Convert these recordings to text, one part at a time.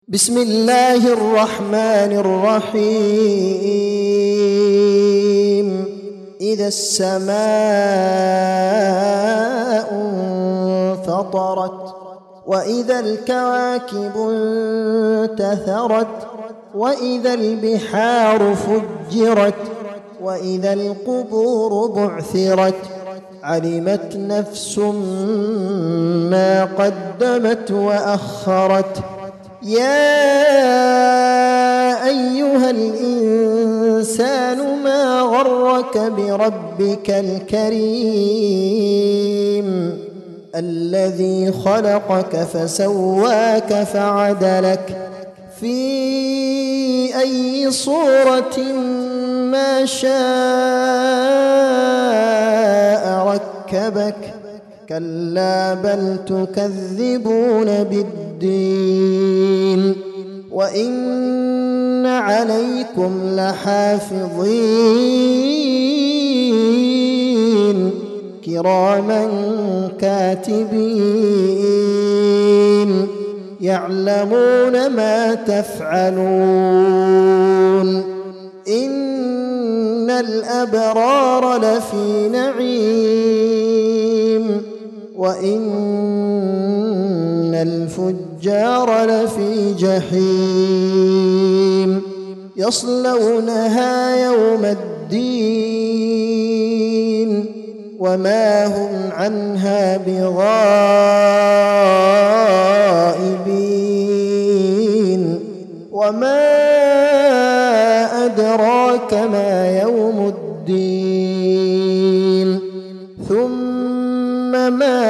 بسم الله الرحمن الرحيم. إذا السماء انفطرت وإذا الكواكب انتثرت وإذا البحار فجرت وإذا القبور بعثرت علمت نفس ما قدمت وأخرت. يا أيها الإنسان ما غرك بربك الكريم الذي خلقك فسواك فعدلك في أي صورة ما شاء ركبك. كلا بل تكذبون بالدين وإن عليكم لحافظين كراما كاتبين يعلمون ما تفعلون. إن الأبرار لفي نعيم وإن الفجار لفي جحيم يصلونها يوم الدين وما هم عنها بغائبين. وما أدراك ما يوم الدين ثم ما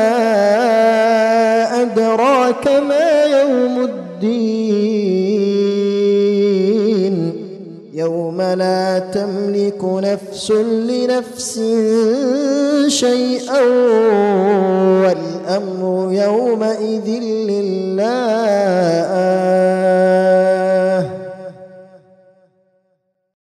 أدراك ما يوم الدين يوم لا تملك نفس لنفس شيئا والأمر يومئذ